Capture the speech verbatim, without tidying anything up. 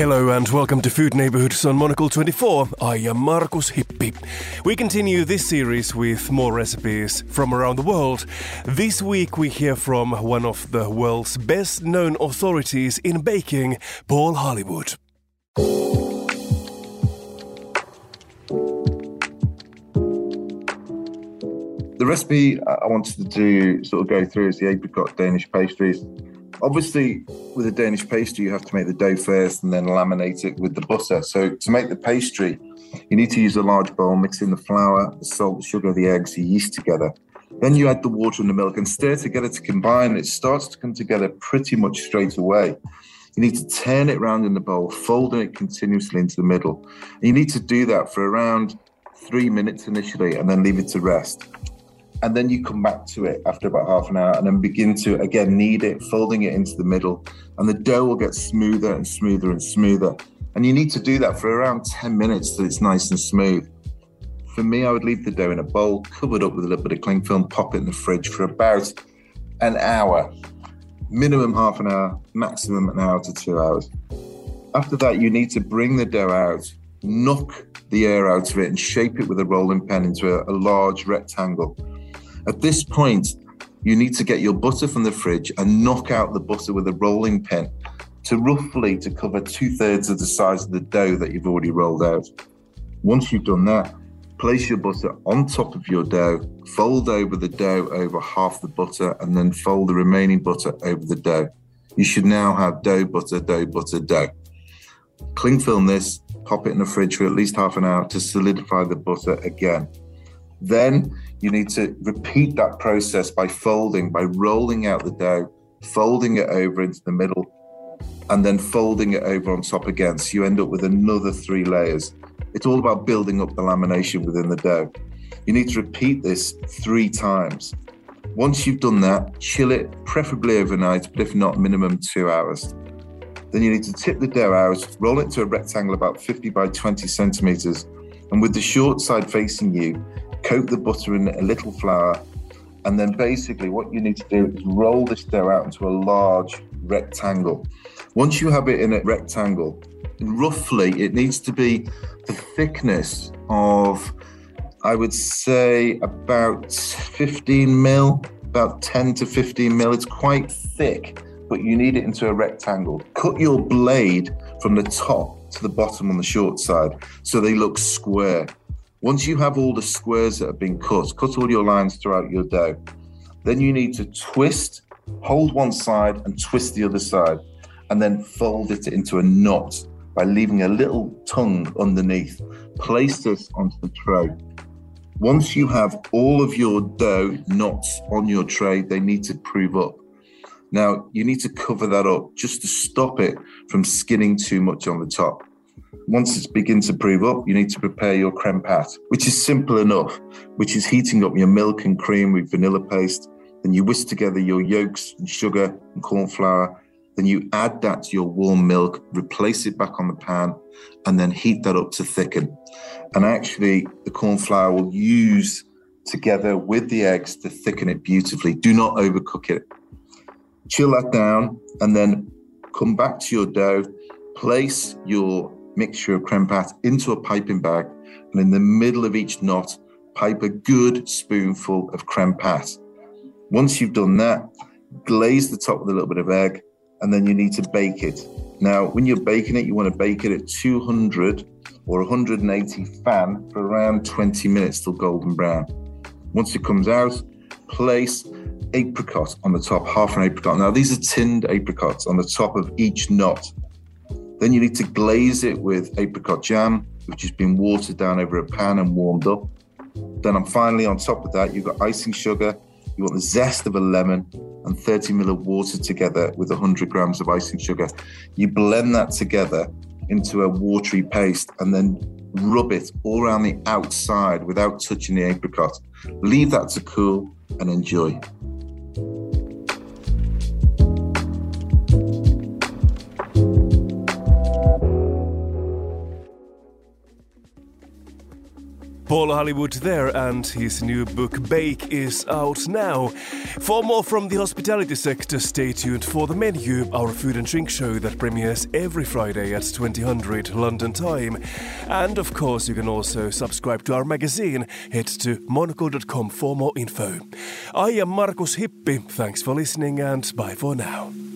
Hello and welcome to Food Neighborhoods on Monocle twenty-four. I am Markus Hippi. We continue this series with more recipes from around the world. This week we hear from one of the world's best known authorities in baking, Paul Hollywood. The recipe I wanted to do, sort of go through, is the apricot Danish pastries. Obviously, with a Danish pastry, you have to make the dough first and then laminate it with the butter. So to make the pastry, you need to use a large bowl, mix in the flour, the salt, the sugar, the eggs, the yeast together. Then you add the water and the milk and stir together to combine. It starts to come together pretty much straight away. You need to turn it around in the bowl, folding it continuously into the middle. And you need to do that for around three minutes initially and then leave it to rest. And then you come back to it after about half an hour and then begin to, again, knead it, folding it into the middle. And the dough will get smoother and smoother and smoother. And you need to do that for around ten minutes so it's nice and smooth. For me, I would leave the dough in a bowl, covered up with a little bit of cling film, pop it in the fridge for about an hour. Minimum half an hour, maximum an hour to two hours. After that, you need to bring the dough out, knock the air out of it and shape it with a rolling pin into a, a large rectangle. At this point, you need to get your butter from the fridge and knock out the butter with a rolling pin to roughly to cover two thirds of the size of the dough that you've already rolled out. Once you've done that, place your butter on top of your dough, fold over the dough over half the butter, and then fold the remaining butter over the dough. You should now have dough, butter, dough, butter, dough. Cling film this, pop it in the fridge for at least half an hour to solidify the butter again. Then you need to repeat that process by folding, by rolling out the dough, folding it over into the middle, and then folding it over on top again. So you end up with another three layers. It's all about building up the lamination within the dough. You need to repeat this three times. Once you've done that, chill it, preferably overnight, but if not, minimum two hours. Then you need to tip the dough out, roll it to a rectangle about fifty by twenty centimeters, and with the short side facing you, coat the butter in a little flour, and then basically what you need to do is roll this dough out into a large rectangle. Once you have it in a rectangle, roughly it needs to be the thickness of, I would say, about fifteen mil, about ten to fifteen mil. It's quite thick, but you need it into a rectangle. Cut your blade from the top to the bottom on the short side so they look square. Once you have all the squares that have been cut, cut all your lines throughout your dough. Then you need to twist, hold one side and twist the other side, and then fold it into a knot by leaving a little tongue underneath. Place this onto the tray. Once you have all of your dough knots on your tray, they need to prove up. Now, you need to cover that up just to stop it from skinning too much on the top. Once it's begins to prove up, you need to prepare your creme pâte, which is simple enough, which is heating up your milk and cream with vanilla paste. Then you whisk together your yolks and sugar and corn flour. Then you add that to your warm milk, replace it back on the pan, and then heat that up to thicken. And actually, the corn flour will use together with the eggs to thicken it beautifully. Do not overcook it. Chill that down, and then come back to your dough, place your mixture of creme pâte into a piping bag, and in the middle of each knot, pipe a good spoonful of creme pâte. Once you've done that, glaze the top with a little bit of egg, and then you need to bake it. Now, when you're baking it, you want to bake it at two hundred or one hundred eighty fan for around twenty minutes till golden brown. Once it comes out, place apricot on the top, half an apricot. Now, these are tinned apricots on the top of each knot. Then you need to glaze it with apricot jam, which has been watered down over a pan and warmed up. Then I'm finally on top of that, you've got icing sugar, you want the zest of a lemon and thirty milliliters of water together with one hundred grams of icing sugar. You blend that together into a watery paste and then rub it all around the outside without touching the apricot. Leave that to cool and enjoy. Paul Hollywood there, and his new book Bake is out now. For more from the hospitality sector, stay tuned for The Menu, our food and drink show that premieres every Friday at twenty hundred London time. And of course, you can also subscribe to our magazine. Head to monocle dot com for more info. I am Markus Hippi. Thanks for listening and bye for now.